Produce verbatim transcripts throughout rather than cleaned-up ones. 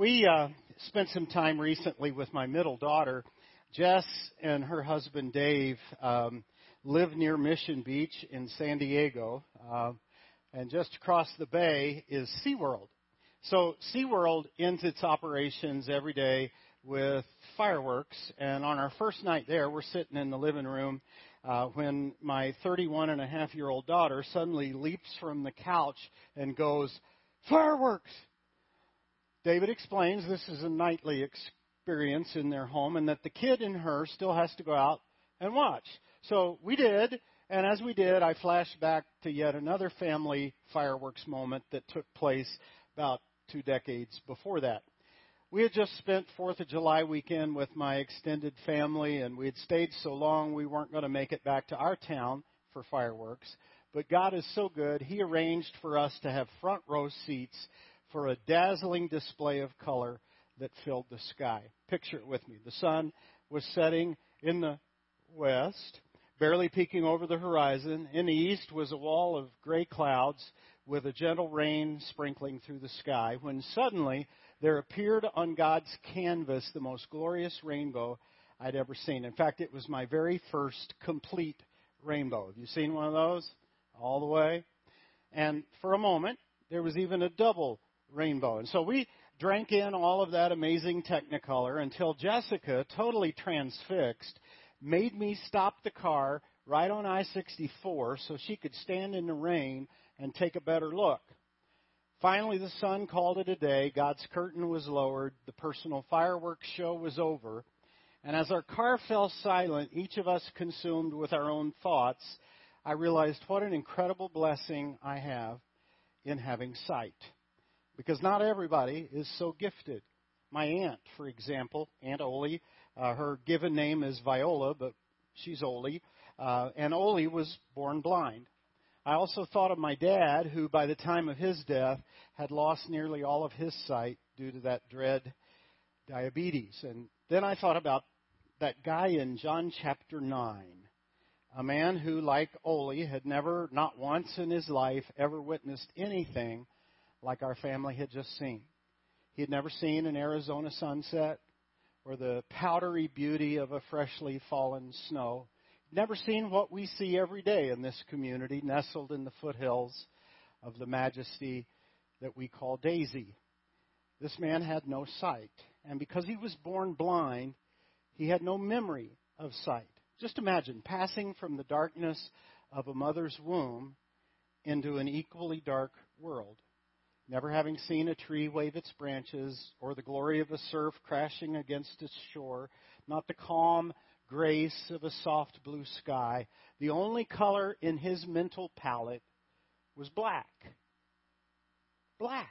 We uh, spent some time recently with my middle daughter. Jess and her husband Dave um, live near Mission Beach in San Diego, uh, and just across the bay is SeaWorld. So SeaWorld ends its operations every day with fireworks, and on our first night there, we're sitting in the living room uh, when my thirty-one and a half year old daughter suddenly leaps from the couch and goes, "Fireworks!" David explains this is a nightly experience in their home and that the kid in her still has to go out and watch. So we did, and as we did, I flashed back to yet another family fireworks moment that took place about two decades before that. We had just spent fourth of July weekend with my extended family, and we had stayed so long we weren't going to make it back to our town for fireworks. But God is so good, He arranged for us to have front row seats for a dazzling display of color that filled the sky. Picture it with me. The sun was setting in the west, barely peeking over the horizon. In the east was a wall of gray clouds with a gentle rain sprinkling through the sky, when suddenly there appeared on God's canvas the most glorious rainbow I'd ever seen. In fact, it was my very first complete rainbow. Have you seen one of those? All the way? And for a moment, there was even a double rainbow. And so we drank in all of that amazing Technicolor until Jessica, totally transfixed, made me stop the car right on I sixty-four so she could stand in the rain and take a better look. Finally, the sun called it a day. God's curtain was lowered. The personal fireworks show was over. And as our car fell silent, each of us consumed with our own thoughts, I realized what an incredible blessing I have in having sight. Because not everybody is so gifted. My aunt, for example, Aunt Oli, uh, her given name is Viola, but she's Oli, uh, and Oli was born blind. I also thought of my dad, who by the time of his death had lost nearly all of his sight due to that dread diabetes. And then I thought about that guy in John chapter nine, a man who, like Oli, had never, not once in his life, ever witnessed anything like our family had just seen. He had never seen an Arizona sunset or the powdery beauty of a freshly fallen snow. Never seen what we see every day in this community, nestled in the foothills of the majesty that we call Daisy. This man had no sight, and because he was born blind, he had no memory of sight. Just imagine passing from the darkness of a mother's womb into an equally dark world. Never having seen a tree wave its branches or the glory of a surf crashing against its shore, not the calm grace of a soft blue sky. The only color in his mental palette was black. Black.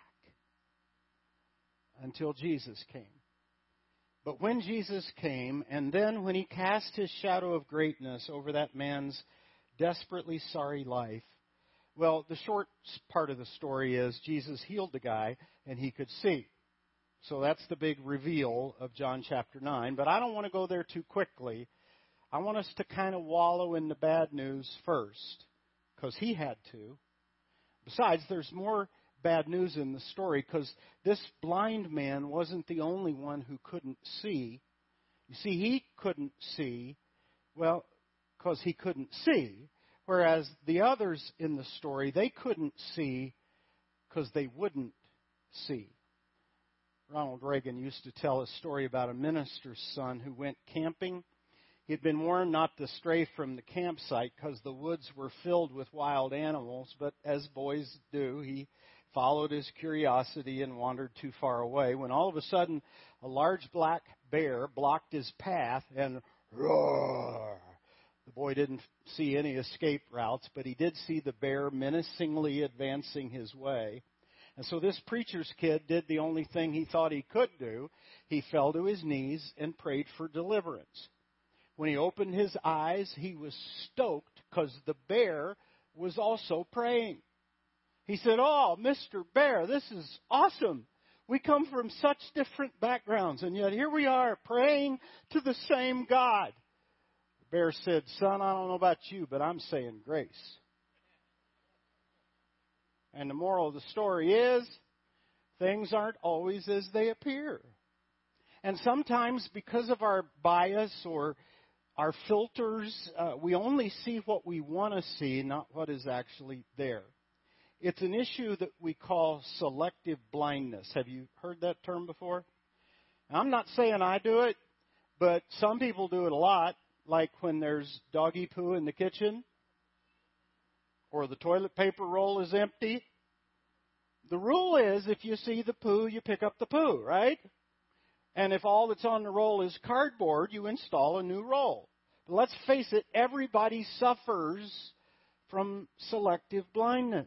Until Jesus came. But when Jesus came, and then when He cast His shadow of greatness over that man's desperately sorry life, well, the short part of the story is Jesus healed the guy and he could see. So that's the big reveal of John chapter nine. But I don't want to go there too quickly. I want us to kind of wallow in the bad news first, because he had to. Besides, there's more bad news in the story, because this blind man wasn't the only one who couldn't see. You see, he couldn't see, well, because he couldn't see. Whereas the others in the story, they couldn't see because they wouldn't see. Ronald Reagan used to tell a story about a minister's son who went camping. He had been warned not to stray from the campsite because the woods were filled with wild animals, but as boys do, he followed his curiosity and wandered too far away, when all of a sudden a large black bear blocked his path and roar. The boy didn't see any escape routes, but he did see the bear menacingly advancing his way. And so this preacher's kid did the only thing he thought he could do. He fell to his knees and prayed for deliverance. When he opened his eyes, he was stoked because the bear was also praying. He said, "Oh, Mister Bear, this is awesome. We come from such different backgrounds, and yet here we are praying to the same God." Bear said, "Son, I don't know about you, but I'm saying grace." And the moral of the story is, things aren't always as they appear. And sometimes because of our bias or our filters, uh, we only see what we want to see, not what is actually there. It's an issue that we call selective blindness. Have you heard that term before? I'm not saying I do it, but some people do it a lot, like when there's doggy poo in the kitchen or the toilet paper roll is empty. The rule is if you see the poo, you pick up the poo, right? And if all that's on the roll is cardboard, you install a new roll. But let's face it, everybody suffers from selective blindness.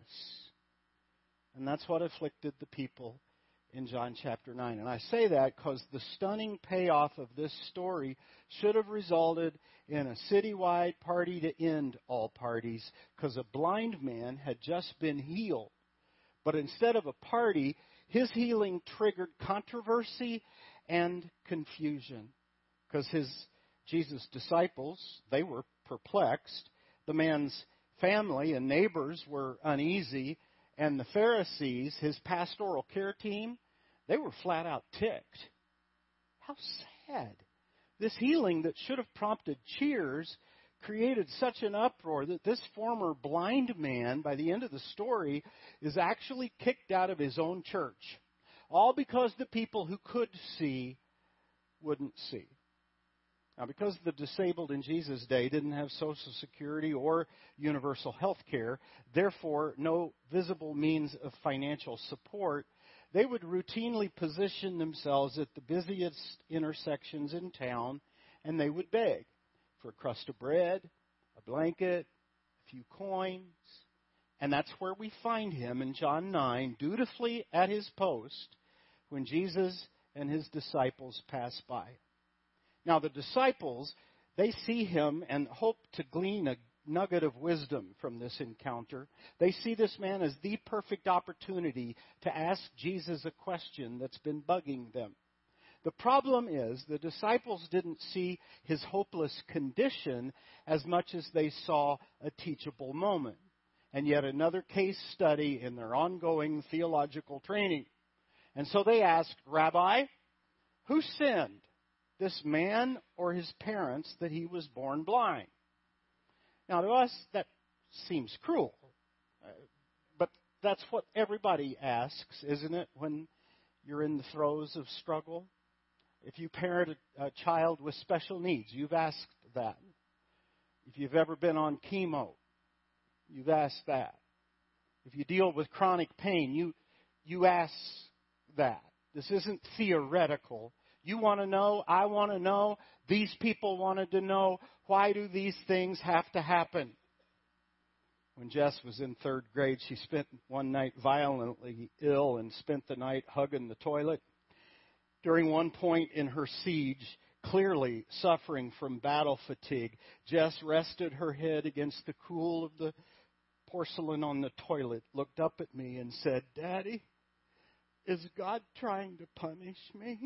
And that's what afflicted the people in John chapter nine. And I say that because the stunning payoff of this story should have resulted in a citywide party to end all parties, because a blind man had just been healed. But instead of a party, his healing triggered controversy and confusion, because his Jesus' disciples, they were perplexed. The man's family and neighbors were uneasy, and the Pharisees, his pastoral care team, they were flat out ticked. How sad. This healing that should have prompted cheers created such an uproar that this former blind man, by the end of the story, is actually kicked out of his own church. All because the people who could see wouldn't see. Now, because the disabled in Jesus' day didn't have Social Security or universal health care, therefore no visible means of financial support, they would routinely position themselves at the busiest intersections in town, and they would beg for a crust of bread, a blanket, a few coins. And that's where we find him in John nine, dutifully at his post when Jesus and his disciples pass by. Now, the disciples, they see him and hope to glean a nugget of wisdom from this encounter. They see this man as the perfect opportunity to ask Jesus a question that's been bugging them. The problem is the disciples didn't see his hopeless condition as much as they saw a teachable moment, and yet another case study in their ongoing theological training. And so they asked, Rabbi, who sinned, this man or his parents, that he was born blind? Now, to us, that seems cruel. Uh, but that's what everybody asks, isn't it, when you're in the throes of struggle? If you parent a, a child with special needs, you've asked that. If you've ever been on chemo, you've asked that. If you deal with chronic pain, you you ask that. This isn't theoretical. You want to know, I want to know, these people wanted to know, why do these things have to happen? When Jess was in third grade, she spent one night violently ill and spent the night hugging the toilet. During one point in her siege, clearly suffering from battle fatigue, Jess rested her head against the cool of the porcelain on the toilet, looked up at me and said, Daddy, is God trying to punish me?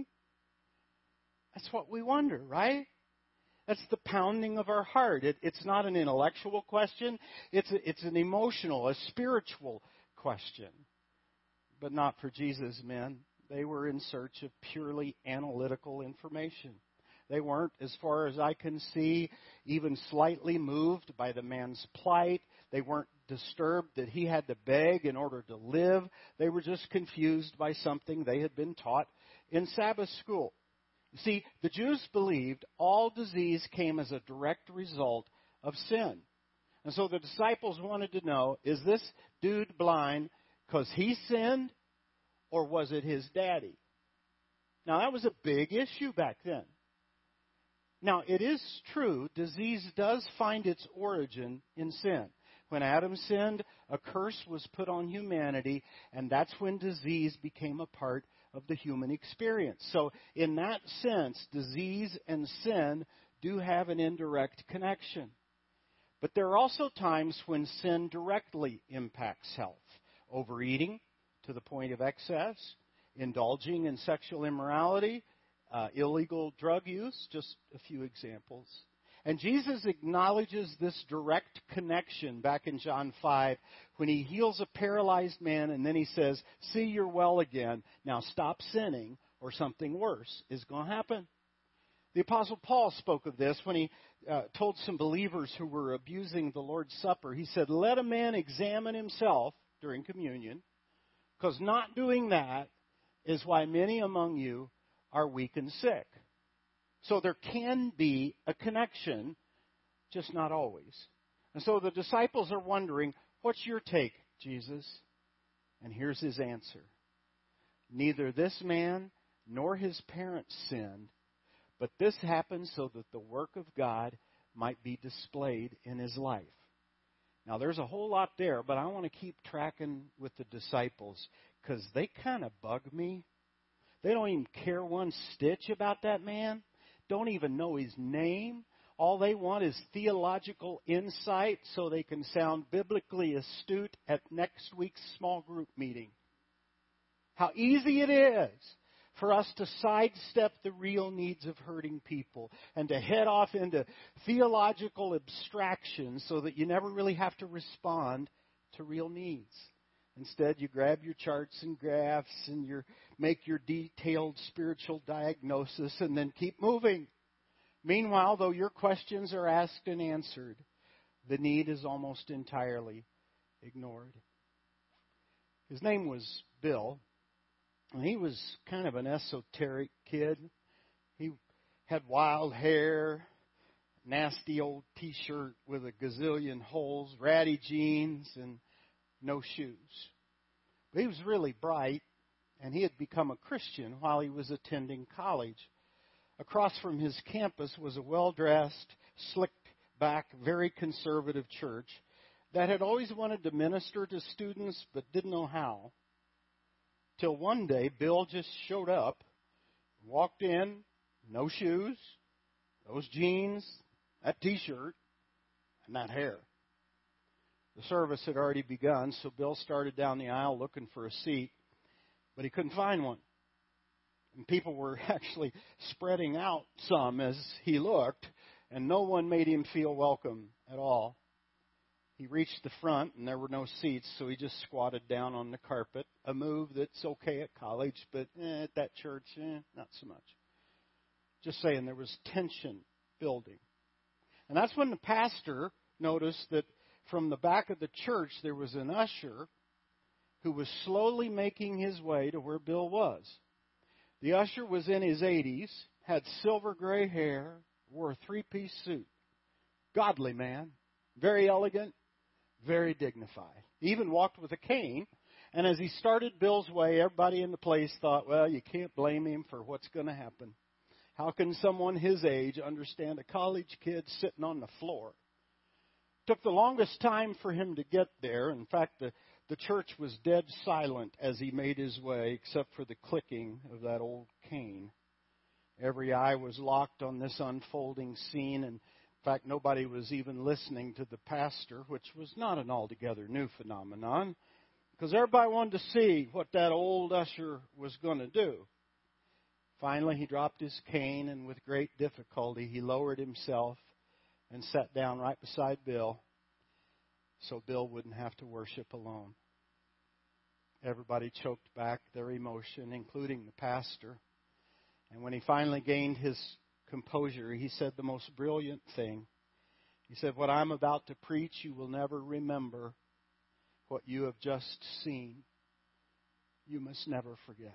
That's what we wonder, right? That's the pounding of our heart. It, it's not an intellectual question. It's a, it's an emotional, a spiritual question. But not for Jesus' men. They were in search of purely analytical information. They weren't, as far as I can see, even slightly moved by the man's plight. They weren't disturbed that he had to beg in order to live. They were just confused by something they had been taught in Sabbath school. You see, the Jews believed all disease came as a direct result of sin. And so the disciples wanted to know, is this dude blind because he sinned, or was it his daddy? Now, that was a big issue back then. Now, it is true, disease does find its origin in sin. When Adam sinned, a curse was put on humanity, and that's when disease became a part of the human experience. So, in that sense, disease and sin do have an indirect connection. But there are also times when sin directly impacts health. Overeating to the point of excess, indulging in sexual immorality, uh, illegal drug use, just a few examples. And Jesus acknowledges this direct connection back in John five when he heals a paralyzed man and then he says, see, you're well again. Now stop sinning or something worse is going to happen. The Apostle Paul spoke of this when he uh, told some believers who were abusing the Lord's Supper. He said, let a man examine himself during communion, because not doing that is why many among you are weak and sick. So there can be a connection, just not always. And so the disciples are wondering, what's your take, Jesus? And here's his answer. Neither this man nor his parents sinned, but this happened so that the work of God might be displayed in his life. Now, there's a whole lot there, but I want to keep tracking with the disciples because they kind of bug me. They don't even care one stitch about that man, don't even know his name. All they want is theological insight so they can sound biblically astute at next week's small group meeting. How easy it is for us to sidestep the real needs of hurting people and to head off into theological abstractions so that you never really have to respond to real needs. Instead, you grab your charts and graphs and you make your detailed spiritual diagnosis and then keep moving. Meanwhile, though your questions are asked and answered, the need is almost entirely ignored. His name was Bill. And he was kind of an esoteric kid. He had wild hair, nasty old T-shirt with a gazillion holes, ratty jeans, and no shoes. But he was really bright, and he had become a Christian while he was attending college. Across from his campus was a well-dressed, slicked-back, very conservative church that had always wanted to minister to students but didn't know how. Till one day, Bill just showed up, walked in, no shoes, those jeans, that T-shirt, and that hair. The service had already begun, so Bill started down the aisle looking for a seat, but he couldn't find one. And people were actually spreading out some as he looked, and no one made him feel welcome at all. He reached the front, and there were no seats, so he just squatted down on the carpet, a move that's okay at college, but eh, at that church, eh, not so much. Just saying, there was tension building. And that's when the pastor noticed that from the back of the church, there was an usher who was slowly making his way to where Bill was. The usher was in his eighties, had silver gray hair, wore a three-piece suit. Godly man, very elegant, very dignified. He even walked with a cane. And as he started Bill's way, everybody in the place thought, well, you can't blame him for what's going to happen. How can someone his age understand a college kid sitting on the floor? It took the longest time for him to get there. In fact, the, the church was dead silent as he made his way, except for the clicking of that old cane. Every eye was locked on this unfolding scene, and in fact, nobody was even listening to the pastor, which was not an altogether new phenomenon, because everybody wanted to see what that old usher was going to do. Finally, he dropped his cane, and with great difficulty, he lowered himself and sat down right beside Bill so Bill wouldn't have to worship alone. Everybody choked back their emotion, including the pastor. And when he finally gained his composure, he said the most brilliant thing. He said, what I'm about to preach, you will never remember. What you have just seen, you must never forget.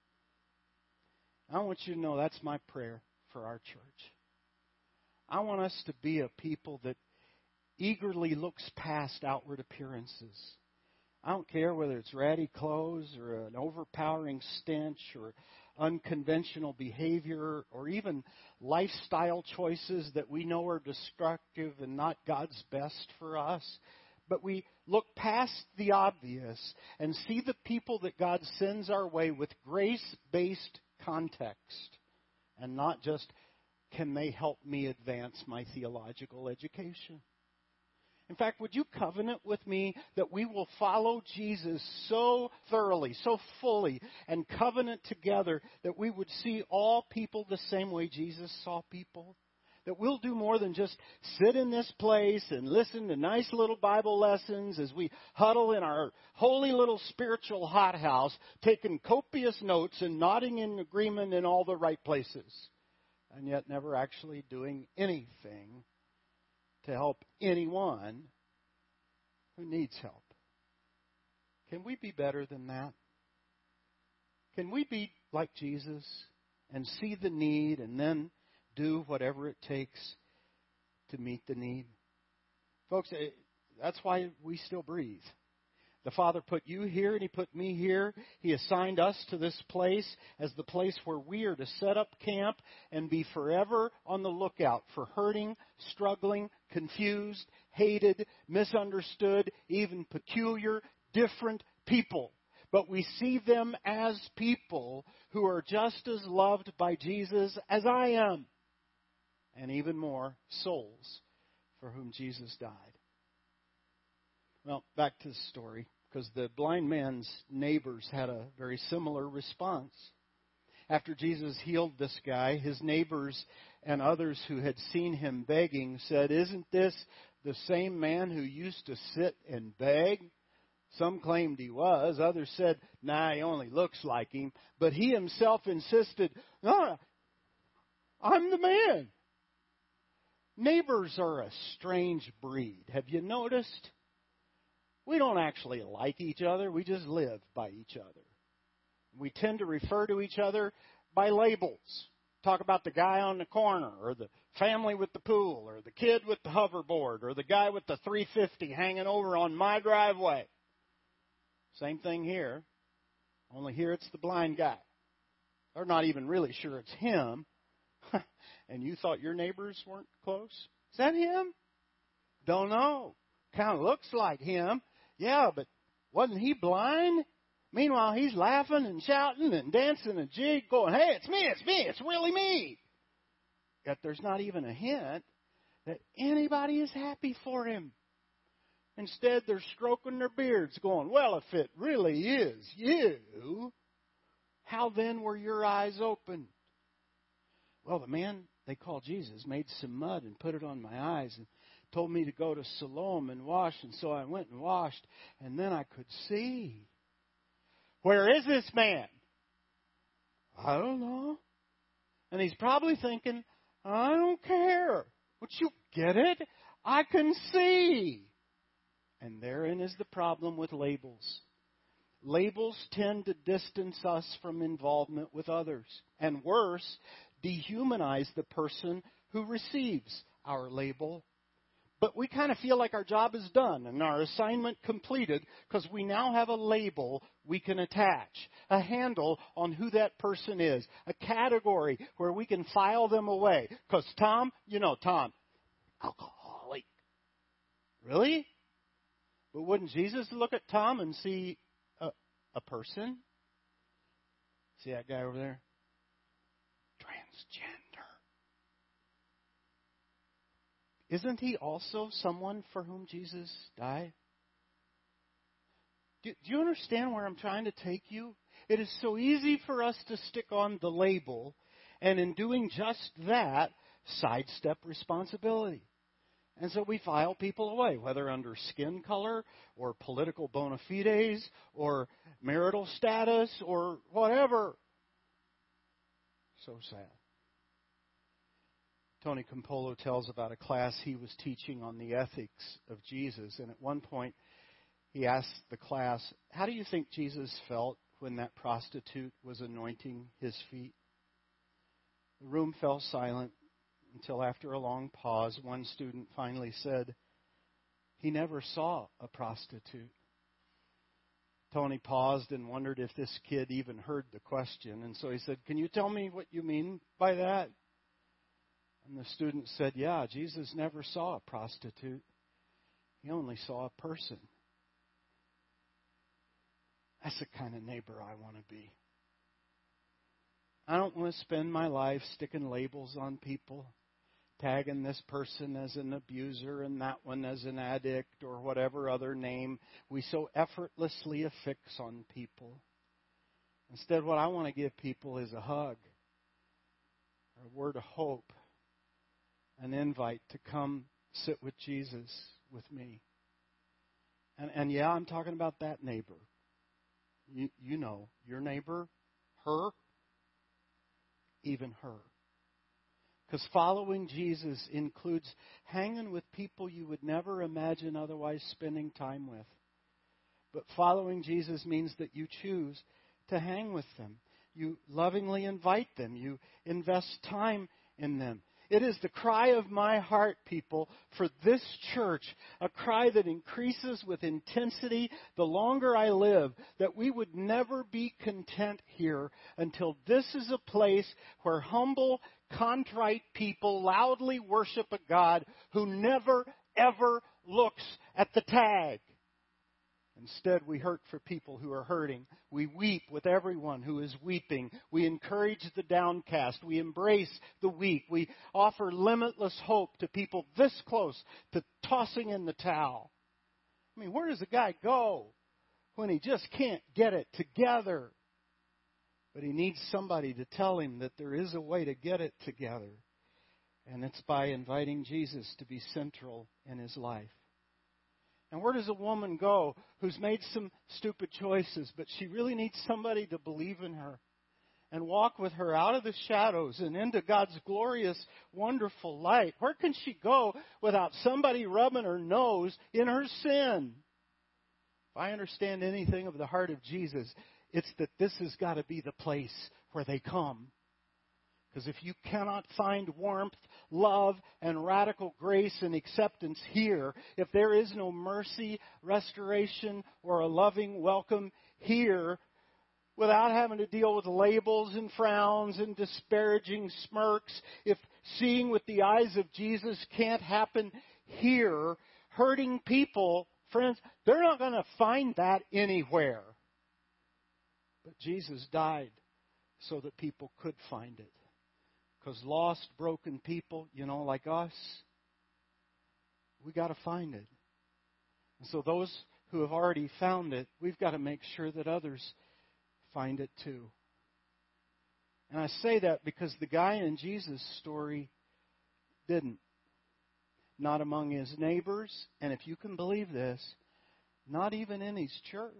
I want you to know that's my prayer for our church. I want us to be a people that eagerly looks past outward appearances. I don't care whether it's ratty clothes or an overpowering stench or unconventional behavior or even lifestyle choices that we know are destructive and not God's best for us. But we look past the obvious and see the people that God sends our way with grace-based context and not just, can they help me advance my theological education? In fact, would you covenant with me that we will follow Jesus so thoroughly, so fully, and covenant together that we would see all people the same way Jesus saw people? That we'll do more than just sit in this place and listen to nice little Bible lessons as we huddle in our holy little spiritual hothouse, taking copious notes and nodding in agreement in all the right places, and yet never actually doing anything to help anyone who needs help. Can we be better than that? Can we be like Jesus and see the need and then do whatever it takes to meet the need? Folks, that's why we still breathe. The Father put you here and He put me here. He assigned us to this place as the place where we are to set up camp and be forever on the lookout for hurting, struggling, confused, hated, misunderstood, even peculiar, different people. But we see them as people who are just as loved by Jesus as I am. And even more, souls for whom Jesus died. Well, back to the story, because the blind man's neighbors had a very similar response. After Jesus healed this guy, his neighbors and others who had seen him begging said, "Isn't this the same man who used to sit and beg?" Some claimed he was. Others said, "Nah, he only looks like him." But he himself insisted, "No, I'm the man." Neighbors are a strange breed. Have you noticed? We don't actually like each other. We just live by each other. We tend to refer to each other by labels. Talk about the guy on the corner, or the family with the pool, or the kid with the hoverboard, or the guy with the three fifty hanging over on my driveway. Same thing here, only here it's the blind guy. They're not even really sure it's him. And you thought your neighbors weren't close? Is that him? Don't know. Kind of looks like him. Yeah, but wasn't he blind? Meanwhile, he's laughing and shouting and dancing a jig, going, "Hey, it's me, it's me, it's really me." Yet there's not even a hint that anybody is happy for him. Instead, they're stroking their beards, going, "Well, if it really is you, how then were your eyes opened?" Well, the man they called Jesus made some mud and put it on my eyes and told me to go to Siloam and wash, and so I went and washed, and then I could see. Where is this man? I don't know. And he's probably thinking, I don't care. But you get it? I can see. And therein is the problem with labels. Labels tend to distance us from involvement with others. And worse, dehumanize the person who receives our label. But we kind of feel like our job is done and our assignment completed because we now have a label we can attach, a handle on who that person is, a category where we can file them away. Because Tom, you know Tom, alcoholic. Really? But wouldn't Jesus look at Tom and see a, a person? See that guy over there? Transgender. Isn't he also someone for whom Jesus died? Do, do you understand where I'm trying to take you? It is so easy for us to stick on the label, and in doing just that, sidestep responsibility. And so we file people away, whether under skin color or political bona fides or marital status or whatever. So sad. Tony Campolo tells about a class he was teaching on the ethics of Jesus. And at one point, he asked the class, how do you think Jesus felt when that prostitute was anointing his feet? The room fell silent until after a long pause, one student finally said, he never saw a prostitute. Tony paused and wondered if this kid even heard the question. And so he said, can you tell me what you mean by that? And the student said, yeah, Jesus never saw a prostitute. He only saw a person. That's the kind of neighbor I want to be. I don't want to spend my life sticking labels on people, tagging this person as an abuser and that one as an addict or whatever other name we so effortlessly affix on people. Instead, what I want to give people is a hug, or a word of hope, an invite to come sit with Jesus with me. And, and yeah, I'm talking about that neighbor. You, you know, your neighbor, her, even her. Because following Jesus includes hanging with people you would never imagine otherwise spending time with. But following Jesus means that you choose to hang with them. You lovingly invite them. You invest time in them. It is the cry of my heart, people, for this church, a cry that increases with intensity the longer I live, that we would never be content here until this is a place where humble, contrite people loudly worship a God who never, ever looks at the tag. Instead, we hurt for people who are hurting. We weep with everyone who is weeping. We encourage the downcast. We embrace the weak. We offer limitless hope to people this close to tossing in the towel. I mean, where does a guy go when he just can't get it together? But he needs somebody to tell him that there is a way to get it together. And it's by inviting Jesus to be central in his life. And where does a woman go who's made some stupid choices, but she really needs somebody to believe in her and walk with her out of the shadows and into God's glorious, wonderful light? Where can she go without somebody rubbing her nose in her sin? If I understand anything of the heart of Jesus, it's that this has got to be the place where they come. Because if you cannot find warmth, love, and radical grace and acceptance here, if there is no mercy, restoration, or a loving welcome here, without having to deal with labels and frowns and disparaging smirks, if seeing with the eyes of Jesus can't happen here, hurting people, friends, they're not going to find that anywhere. But Jesus died so that people could find it. Because lost, broken people, you know, like us, we got to find it. And so those who have already found it, we've got to make sure that others find it too. And I say that because the guy in Jesus' story didn't. Not among his neighbors, and if you can believe this, not even in his church.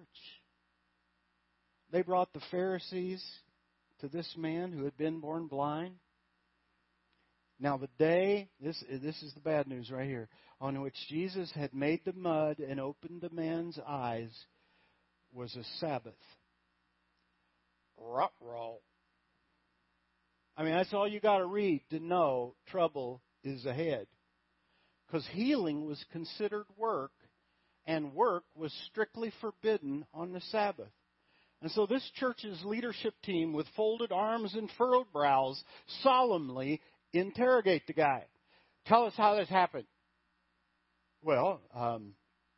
They brought the Pharisees to this man who had been born blind. Now the day, this, this is the bad news right here, on which Jesus had made the mud and opened the man's eyes was a Sabbath. Ruh-roh. I mean, that's all you got to read to know trouble is ahead. Because healing was considered work, and work was strictly forbidden on the Sabbath. And so this church's leadership team, with folded arms and furrowed brows, solemnly interrogate the guy. Tell us how this happened. Well, um,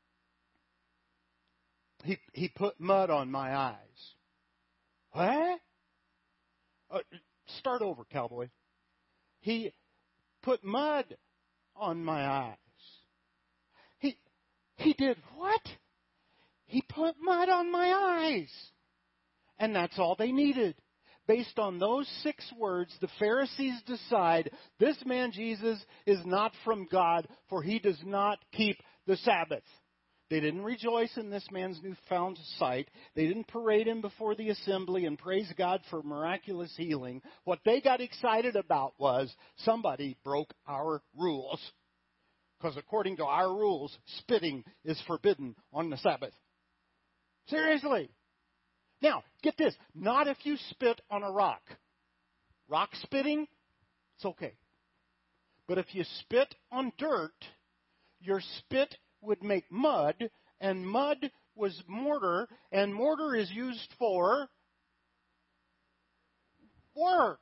he he put mud on my eyes. What? Uh, start over, cowboy. He put mud on my eyes. He he did what? He put mud on my eyes. And that's all they needed. Based on those six words, the Pharisees decide this man Jesus is not from God, for he does not keep the Sabbath. They didn't rejoice in this man's newfound sight. They didn't parade him before the assembly and praise God for miraculous healing. What they got excited about was somebody broke our rules. Because according to our rules, spitting is forbidden on the Sabbath. Seriously. Now, get this. Not if you spit on a rock. Rock spitting, it's okay. But if you spit on dirt, your spit would make mud, and mud was mortar, and mortar is used for work.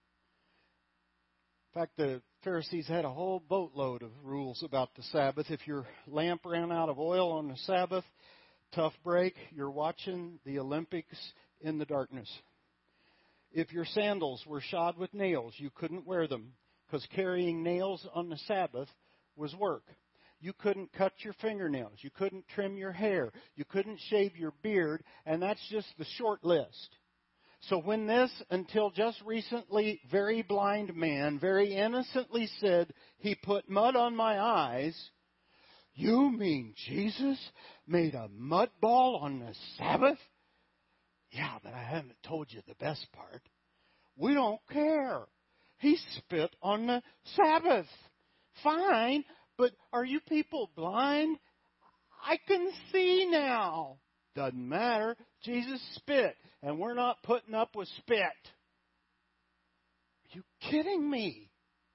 In fact, the Pharisees had a whole boatload of rules about the Sabbath. If your lamp ran out of oil on the Sabbath, tough break, you're watching the Olympics in the darkness. If your sandals were shod with nails, you couldn't wear them because carrying nails on the Sabbath was work. You couldn't cut your fingernails. You couldn't trim your hair. You couldn't shave your beard. And that's just the short list. So when this, until just recently, very blind man very innocently said, he put mud on my eyes, you mean Jesus made a mud ball on the Sabbath? Yeah, but I haven't told you the best part. We don't care. He spit on the Sabbath. Fine, but are you people blind? I can see now. Doesn't matter. Jesus spit, and we're not putting up with spit. Are you kidding me?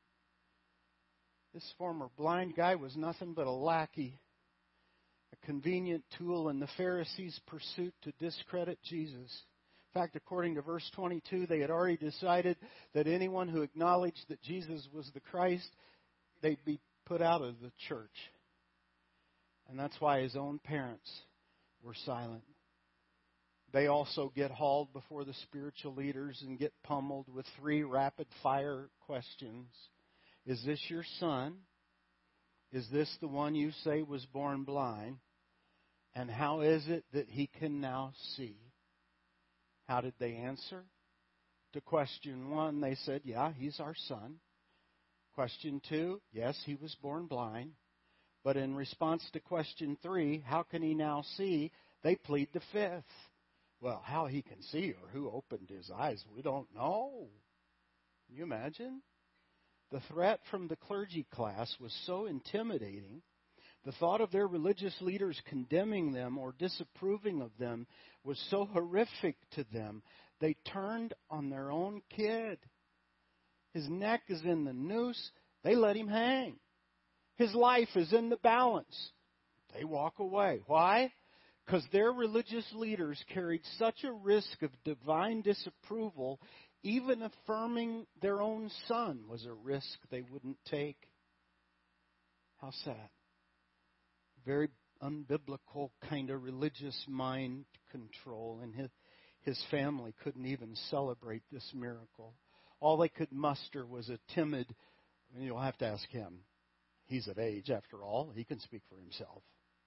This former blind guy was nothing but a lackey, a convenient tool in the Pharisees' pursuit to discredit Jesus. In fact, according to verse twenty-two, they had already decided that anyone who acknowledged that Jesus was the Christ, they'd be put out of the church. And that's why his own parents were silent. They also get hauled before the spiritual leaders and get pummeled with three rapid-fire questions. Is this your son? Is this the one you say was born blind? And how is it that he can now see? How did they answer? To question one, they said, yeah, he's our son. Question two, yes, he was born blind. But in response to question three, how can he now see? They plead the fifth. Well, how he can see or who opened his eyes, we don't know. Can you imagine? The threat from the clergy class was so intimidating. The thought of their religious leaders condemning them or disapproving of them was so horrific to them, they turned on their own kid. His neck is in the noose. They let him hang. His life is in the balance. They walk away. Why? Because their religious leaders carried such a risk of divine disapproval, even affirming their own son was a risk they wouldn't take. How sad. Very unbiblical kind of religious mind control. And his, his family couldn't even celebrate this miracle. All they could muster was a timid, you'll have to ask him. He's of age, after all. He can speak for himself.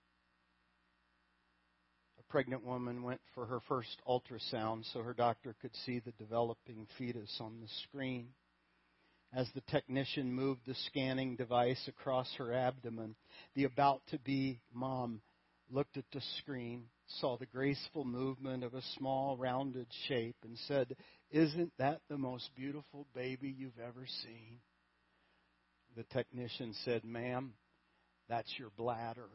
A pregnant woman went for her first ultrasound so her doctor could see the developing fetus on the screen. As the technician moved the scanning device across her abdomen, the about-to-be mom looked at the screen, saw the graceful movement of a small, rounded shape, and said, "Isn't that the most beautiful baby you've ever seen?" The technician said, "Ma'am, that's your bladder."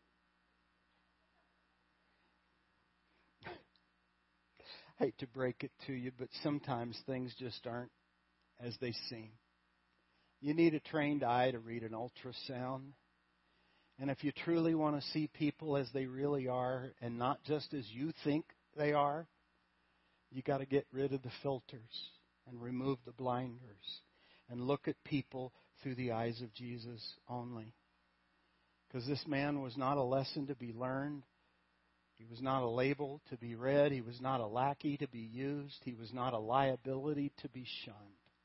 I hate to break it to you, but sometimes things just aren't as they seem. You need a trained eye to read an ultrasound. And if you truly want to see people as they really are and not just as you think they are, you got to get rid of the filters and remove the blinders and look at people through the eyes of Jesus only. Because this man was not a lesson to be learned. He was not a label to be read. He was not a lackey to be used. He was not a liability to be shunned.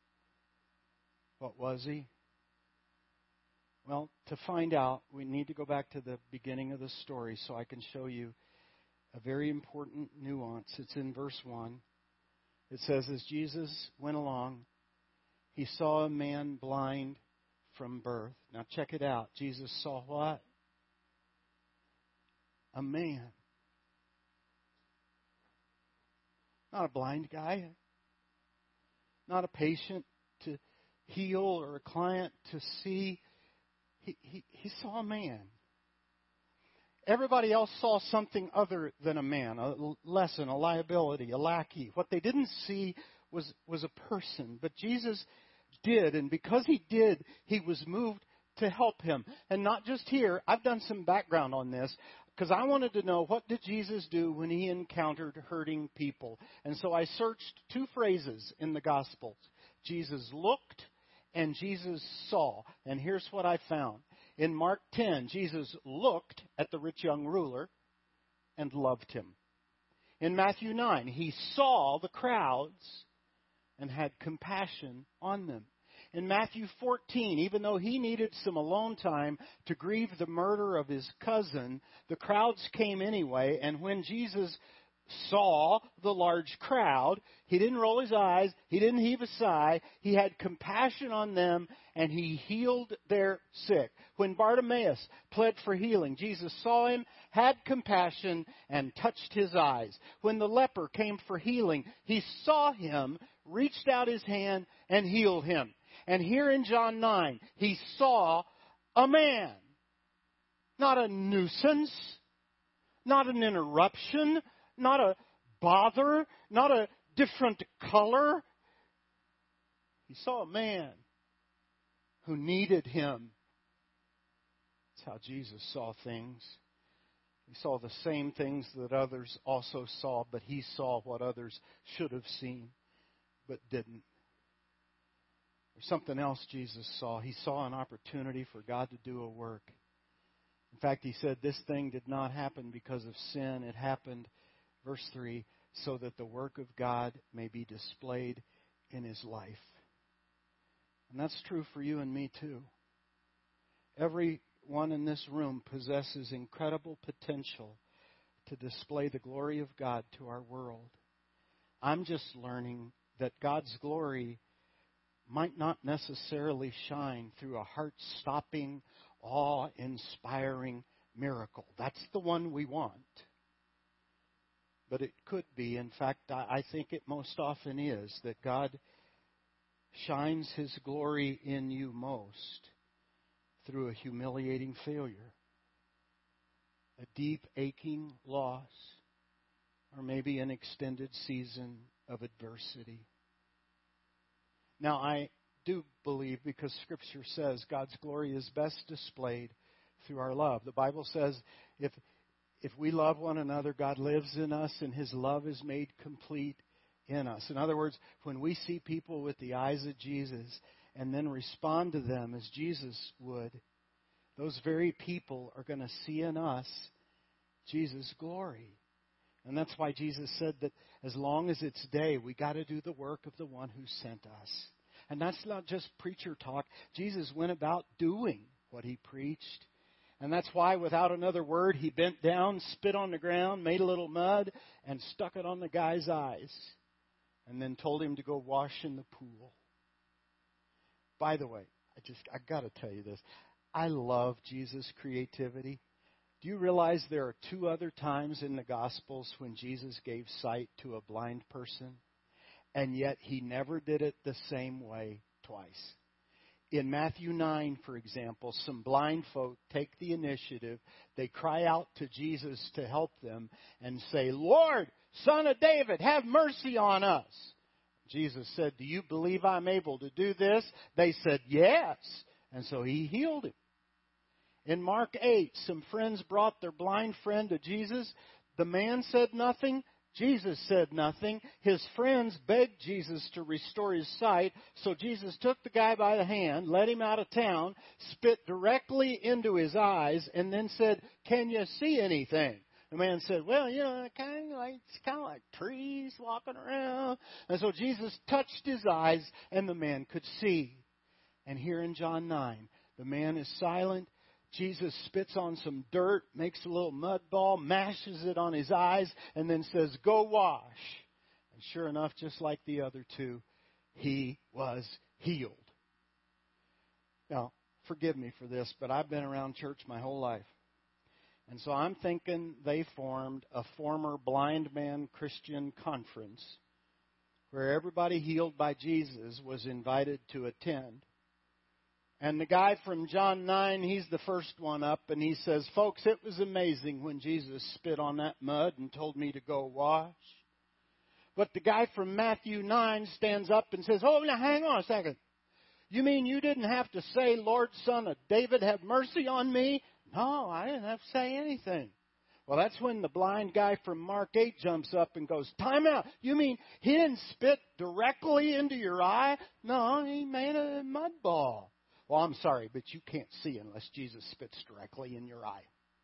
What was he? Well, to find out, we need to go back to the beginning of the story so I can show you a very important nuance. It's in verse one. It says, as Jesus went along, he saw a man blind from birth. Now check it out. Jesus saw what? A man. Not a blind guy. Not a patient to heal or a client to see. He, he, he saw a man. Everybody else saw something other than a man, a lesson, a liability, a lackey. What they didn't see was, was a person. But Jesus did, and because he did, he was moved to help him. And not just here. I've done some background on this because I wanted to know, what did Jesus do when he encountered hurting people? And so I searched two phrases in the Gospels. Jesus looked and Jesus saw. And here's what I found. In Mark ten, Jesus looked at the rich young ruler and loved him. In Matthew nine, he saw the crowds and had compassion on them. In Matthew fourteen, even though he needed some alone time to grieve the murder of his cousin, the crowds came anyway, and when Jesus saw the large crowd. He didn't roll his eyes. He didn't heave a sigh. He had compassion on them, and he healed their sick. When Bartimaeus pled for healing, Jesus saw him, had compassion, and touched his eyes. When the leper came for healing, he saw him, reached out his hand, and healed him. And here in John nine, he saw a man. Not a nuisance, not an interruption, not a bother, not a different color. He saw a man who needed him. That's how Jesus saw things. He saw the same things that others also saw, but he saw what others should have seen, but didn't. There's something else Jesus saw. He saw an opportunity for God to do a work. In fact, he said this thing did not happen because of sin. It happened, verse three, so that the work of God may be displayed in his life. And that's true for you and me too. Everyone in this room possesses incredible potential to display the glory of God to our world. I'm just learning that God's glory might not necessarily shine through a heart-stopping, awe-inspiring miracle. That's the one we want. But it could be, in fact, I think it most often is, that God shines his glory in you most through a humiliating failure, a deep, aching loss, or maybe an extended season of adversity. Now, I do believe, because Scripture says God's glory is best displayed through our love. The Bible says if if we love one another, God lives in us and his love is made complete in us. In other words, when we see people with the eyes of Jesus and then respond to them as Jesus would, those very people are going to see in us Jesus' glory. And that's why Jesus said that as long as it's day, we got to do the work of the one who sent us. And that's not just preacher talk. Jesus went about doing what he preached. And that's why, without another word, he bent down, spit on the ground, made a little mud, and stuck it on the guy's eyes. And then told him to go wash in the pool. By the way, I just I got to tell you this. I love Jesus' creativity. Do you realize there are two other times in the Gospels when Jesus gave sight to a blind person? And yet he never did it the same way twice. In Matthew nine, for example, some blind folk take the initiative. They cry out to Jesus to help them and say, "Lord, Son of David, have mercy on us." Jesus said, "Do you believe I'm able to do this?" They said, "Yes." And so he healed him. In Mark eight, some friends brought their blind friend to Jesus. The man said nothing. Jesus said nothing. His friends begged Jesus to restore his sight. So Jesus took the guy by the hand, led him out of town, spit directly into his eyes, and then said, "Can you see anything?" The man said, "Well, you know, kind of like, it's kind of like trees walking around." And so Jesus touched his eyes, and the man could see. And here in John nine, the man is silent. Jesus spits on some dirt, makes a little mud ball, mashes it on his eyes, and then says, "Go wash." And sure enough, just like the other two, he was healed. Now, forgive me for this, but I've been around church my whole life. And so I'm thinking they formed a former blind man Christian conference where everybody healed by Jesus was invited to attend. And the guy from John nine, he's the first one up, and he says, "Folks, it was amazing when Jesus spit on that mud and told me to go wash." But the guy from Matthew nine stands up and says, "Oh, now hang on a second. You mean you didn't have to say, 'Lord, Son of David, have mercy on me'?" "No, I didn't have to say anything." Well, that's when the blind guy from Mark eight jumps up and goes, "Time out. You mean he didn't spit directly into your eye?" "No, he made a mud ball." "Well, I'm sorry, but you can't see unless Jesus spits directly in your eye."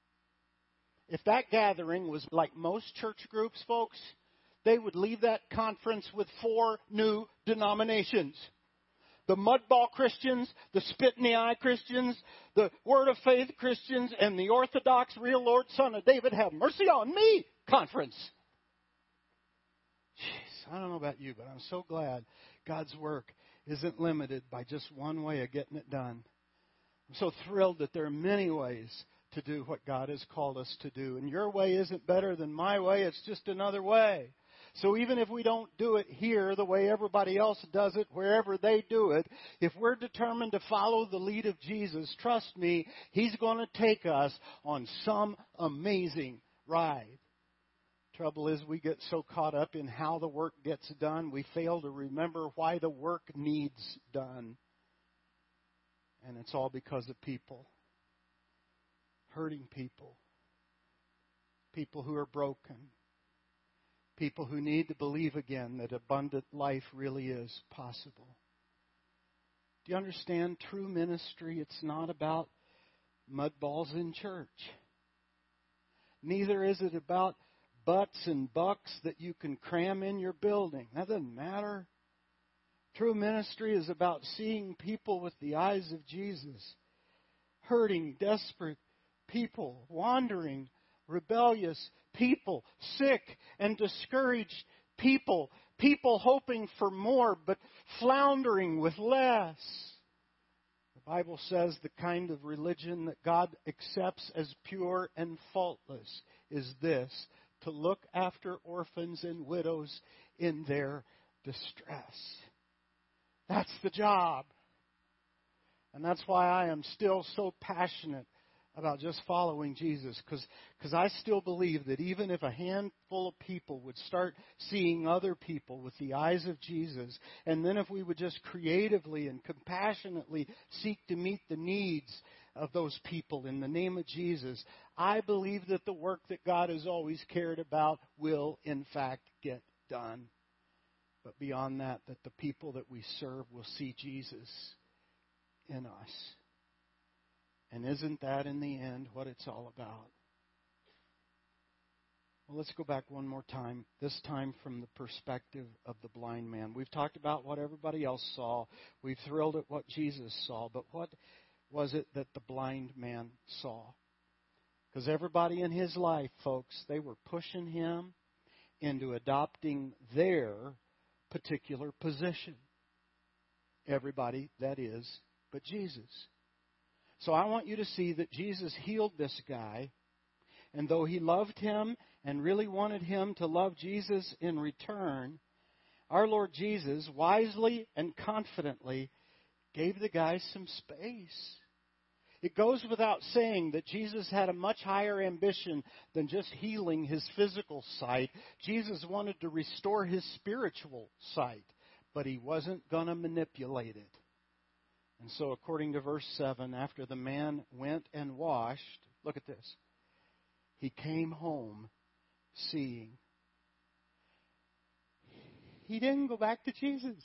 If that gathering was like most church groups, folks, they would leave that conference with four new denominations. The mudball Christians, the spit in the eye Christians, the Word of Faith Christians, and the Orthodox Real Lord Son of David have mercy on me conference. I don't know about you, but I'm so glad God's work isn't limited by just one way of getting it done. I'm so thrilled that there are many ways to do what God has called us to do. And your way isn't better than my way. It's just another way. So even if we don't do it here the way everybody else does it, wherever they do it, if we're determined to follow the lead of Jesus, trust me, He's going to take us on some amazing ride. Trouble is, we get so caught up in how the work gets done, we fail to remember why the work needs done. And it's all because of people. Hurting people. People who are broken. People who need to believe again that abundant life really is possible. Do you understand? True ministry, it's not about mud balls in church. Neither is it about butts and bucks that you can cram in your building. That doesn't matter. True ministry is about seeing people with the eyes of Jesus. Hurting, desperate people, wandering, rebellious people, sick and discouraged people, people hoping for more but floundering with less. The Bible says the kind of religion that God accepts as pure and faultless is this: to look after orphans and widows in their distress. That's the job. And that's why I am still so passionate about just following Jesus. Because I still believe that even if a handful of people would start seeing other people with the eyes of Jesus, and then if we would just creatively and compassionately seek to meet the needs of those people in the name of Jesus, I believe that the work that God has always cared about will, in fact, get done. But beyond that, that the people that we serve will see Jesus in us. And isn't that, in the end, what it's all about? Well, let's go back one more time, this time from the perspective of the blind man. We've talked about what everybody else saw. We've thrilled at what Jesus saw. But what was it that the blind man saw? Because everybody in his life, folks, they were pushing him into adopting their particular position. Everybody, that is, but Jesus. So I want you to see that Jesus healed this guy, and though he loved him and really wanted him to love Jesus in return, our Lord Jesus wisely and confidently gave the guy some space. It goes without saying that Jesus had a much higher ambition than just healing his physical sight. Jesus wanted to restore his spiritual sight, but he wasn't going to manipulate it. And so according to verse seven, after the man went and washed, look at this, he came home seeing. He didn't go back to Jesus.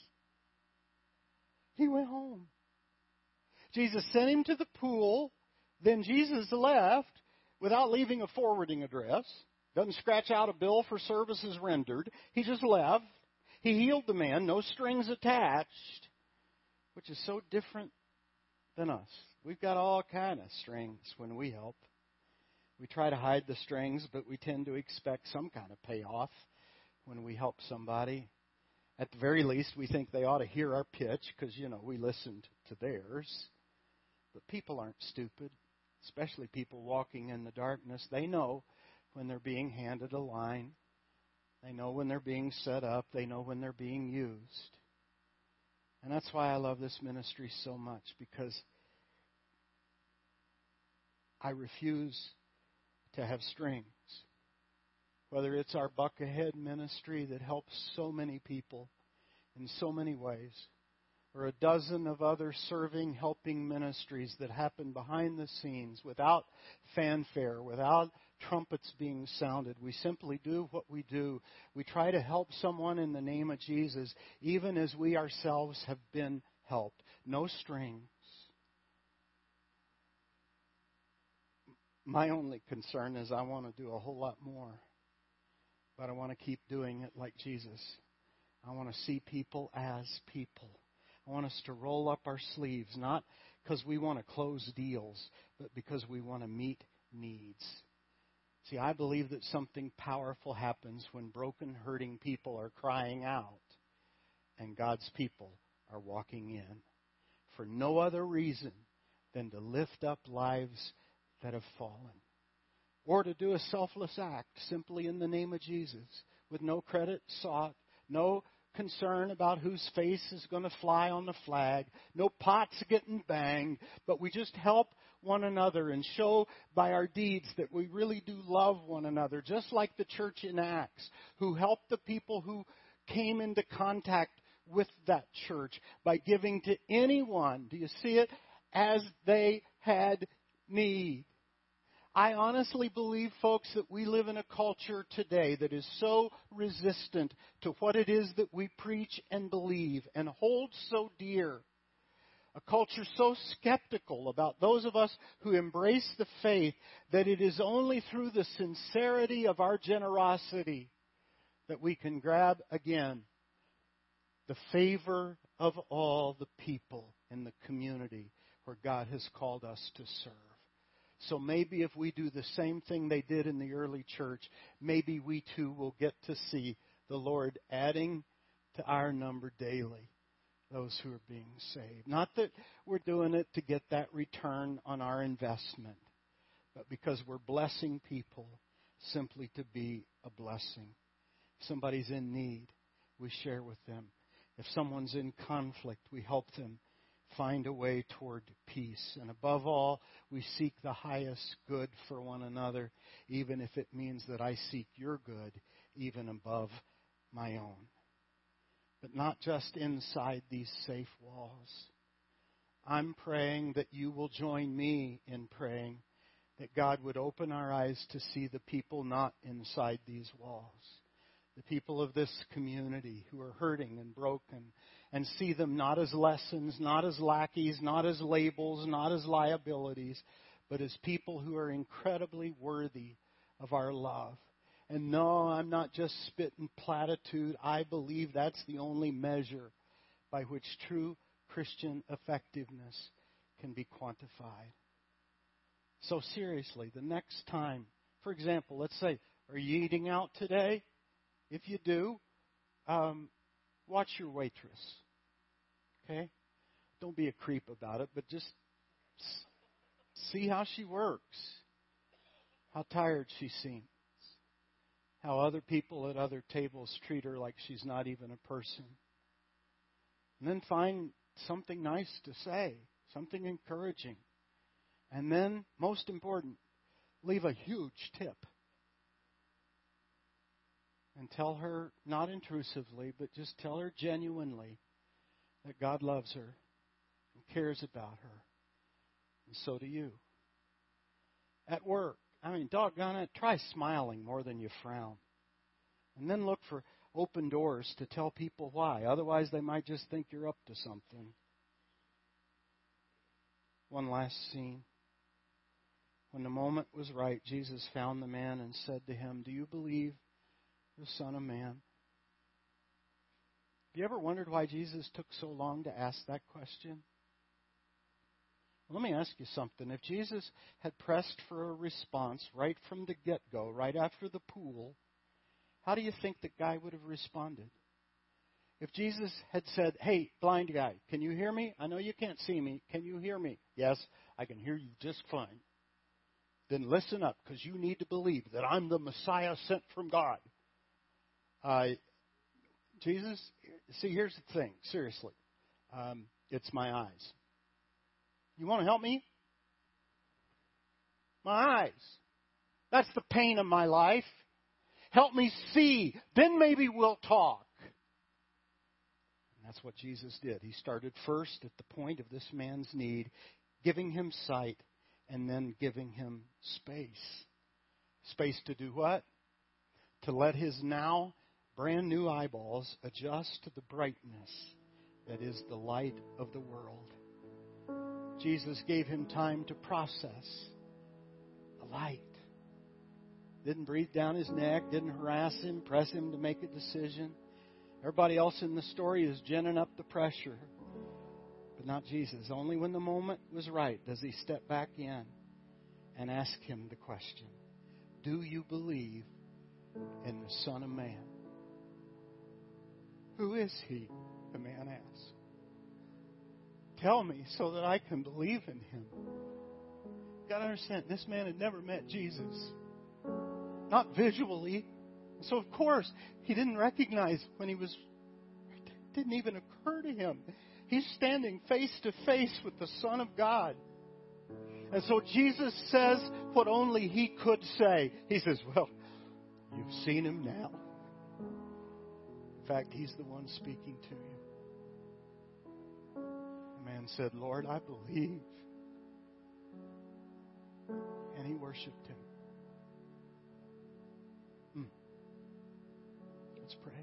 He went home. Jesus sent him to the pool. Then Jesus left without leaving a forwarding address. Doesn't scratch out a bill for services rendered. He just left. He healed the man, no strings attached, which is so different than us. We've got all kind of strings when we help. We try to hide the strings, but we tend to expect some kind of payoff when we help somebody. At the very least, we think they ought to hear our pitch because, you know, we listened to theirs. But people aren't stupid, especially people walking in the darkness. They know when they're being handed a line. They know when they're being set up. They know when they're being used. And that's why I love this ministry so much, because I refuse to have strings. Whether it's our Buck Ahead ministry that helps so many people in so many ways, or a dozen of other serving, helping ministries that happen behind the scenes without fanfare, without trumpets being sounded. We simply do what we do. We try to help someone in the name of Jesus, even as we ourselves have been helped. No strings. My only concern is I want to do a whole lot more. But I want to keep doing it like Jesus. I want to see people as people. I want us to roll up our sleeves, not because we want to close deals, but because we want to meet needs. See, I believe that something powerful happens when broken, hurting people are crying out and God's people are walking in for no other reason than to lift up lives that have fallen. Or to do a selfless act simply in the name of Jesus with no credit sought, no concern about whose face is going to fly on the flag, no pots getting banged, but we just help one another and show by our deeds that we really do love one another, just like the church in Acts, who helped the people who came into contact with that church by giving to anyone, do you see it, as they had need. I honestly believe, folks, that we live in a culture today that is so resistant to what it is that we preach and believe and hold so dear. A culture so skeptical about those of us who embrace the faith that it is only through the sincerity of our generosity that we can grab again the favor of all the people in the community where God has called us to serve. So maybe if we do the same thing they did in the early church, maybe we too will get to see the Lord adding to our number daily those who are being saved. Not that we're doing it to get that return on our investment, but because we're blessing people simply to be a blessing. If somebody's in need, we share with them. If someone's in conflict, we help them find a way toward peace. And above all, we seek the highest good for one another, even if it means that I seek your good even above my own. But not just inside these safe walls. I'm praying that you will join me in praying that God would open our eyes to see the people not inside these walls. The people of this community who are hurting and broken, and see them not as lessons, not as lackeys, not as labels, not as liabilities, but as people who are incredibly worthy of our love. And no, I'm not just spitting platitude. I believe that's the only measure by which true Christian effectiveness can be quantified. So seriously, the next time, for example, let's say, are you eating out today? If you do, um, watch your waitress. Okay? Don't be a creep about it, but just see how she works, how tired she seems, how other people at other tables treat her like she's not even a person. And then find something nice to say, something encouraging. And then, most important, leave a huge tip. And tell her, not intrusively, but just tell her genuinely that God loves her and cares about her. And so do you. At work, I mean, doggone it, try smiling more than you frown. And then look for open doors to tell people why. Otherwise, they might just think you're up to something. One last scene. When the moment was right, Jesus found the man and said to him, "Do you believe the Son of Man?" Have you ever wondered why Jesus took so long to ask that question? Let me ask you something. If Jesus had pressed for a response right from the get-go, right after the pool, how do you think the guy would have responded? If Jesus had said, "Hey, blind guy, can you hear me? I know you can't see me. Can you hear me?" "Yes, I can hear you just fine." "Then listen up, because you need to believe that I'm the Messiah sent from God." Uh, Jesus, see, here's the thing. Seriously. Um, it's my eyes. You want to help me? My eyes. That's the pain of my life. Help me see. Then maybe we'll talk. And that's what Jesus did. He started first at the point of this man's need, giving him sight, and then giving him space. Space to do what? To let his now brand new eyeballs adjust to the brightness that is the light of the world. Jesus gave him time to process the light. Didn't breathe down his neck, didn't harass him, press him to make a decision. Everybody else in the story is ginning up the pressure, but not Jesus. Only when the moment was right does he step back in and ask him the question, do you believe in the Son of Man? Who is he? The man asked. Tell me so that I can believe in him. You got to understand, this man had never met Jesus. Not visually. So of course, he didn't recognize when he was, it didn't even occur to him. He's standing face to face with the Son of God. And so Jesus says what only he could say. He says, well, you've seen him now. In fact, he's the one speaking to you. The man said, Lord, I believe. And he worshiped him. Hmm. Let's pray.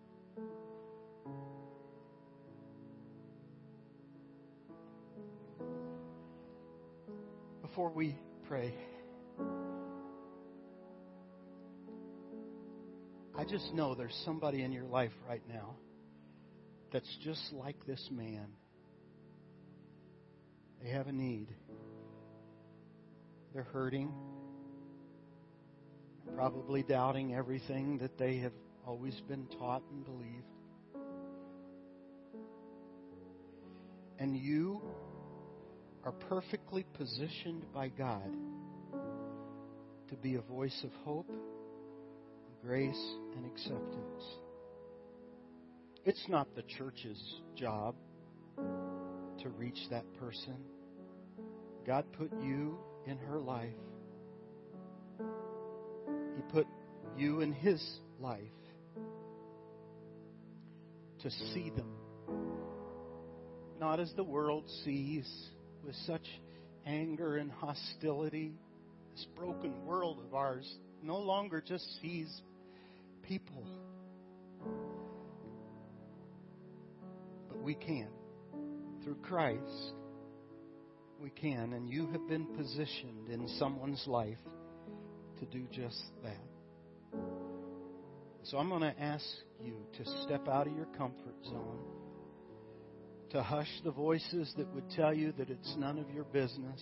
Before we pray, I just know there's somebody in your life right now that's just like this man. They have a need. They're hurting. Probably doubting everything that they have always been taught and believed. And you are perfectly positioned by God to be a voice of hope, grace, and acceptance. It's not the church's job to reach that person. God put you in her life. He put you in his life to see them. Not as the world sees, with such anger and hostility. This broken world of ours no longer just sees people. But we can. Through Christ, we can. And you have been positioned in someone's life to do just that. So I'm going to ask you to step out of your comfort zone, to hush the voices that would tell you that it's none of your business,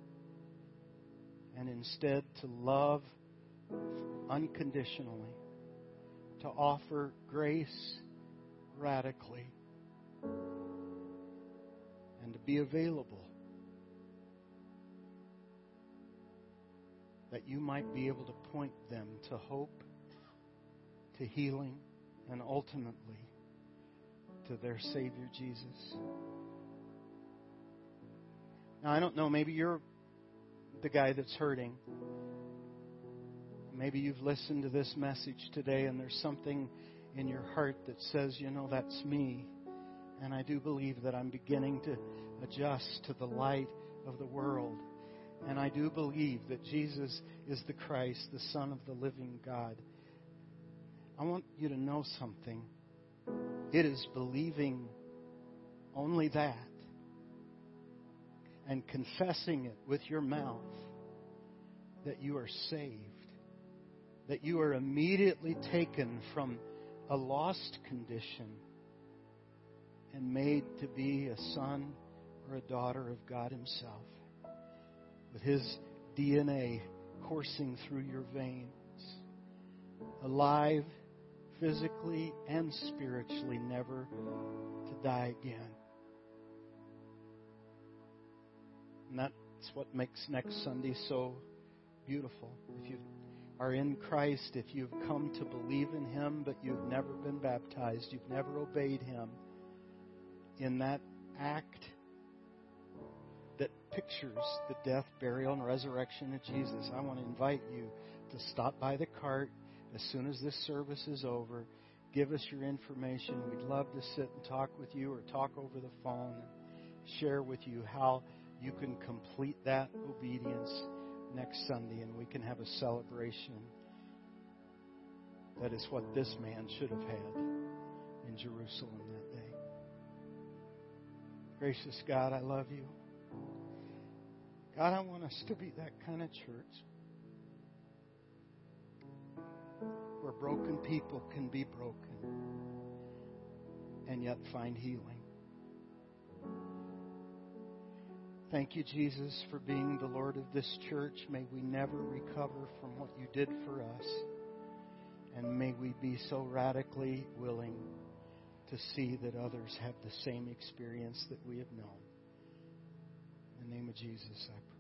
and instead to love unconditionally, to offer grace radically, and to be available that you might be able to point them to hope, to healing, and ultimately to their Savior Jesus. Now, I don't know, maybe you're the guy that's hurting. Maybe you've listened to this message today and there's something in your heart that says, you know, that's me. And I do believe that I'm beginning to adjust to the light of the world. And I do believe that Jesus is the Christ, the Son of the living God. I want you to know something. It is believing only that and confessing it with your mouth that you are saved, that you are immediately taken from a lost condition and made to be a son or a daughter of God Himself, with His D N A coursing through your veins, alive physically and spiritually, never to die again. And that's what makes next Sunday so beautiful. If you are in Christ, if you've come to believe in Him, but you've never been baptized, you've never obeyed Him, in that act that pictures the death, burial, and resurrection of Jesus, I want to invite you to stop by the cart as soon as this service is over. Give us your information. We'd love to sit and talk with you or talk over the phone and share with you how you can complete that obedience next Sunday, and we can have a celebration that is what this man should have had in Jerusalem that day. Gracious God, I love you. God, I want us to be that kind of church where broken people can be broken and yet find healing. Thank you, Jesus, for being the Lord of this church. May we never recover from what you did for us. And may we be so radically willing to see that others have the same experience that we have known. In the name of Jesus, I pray.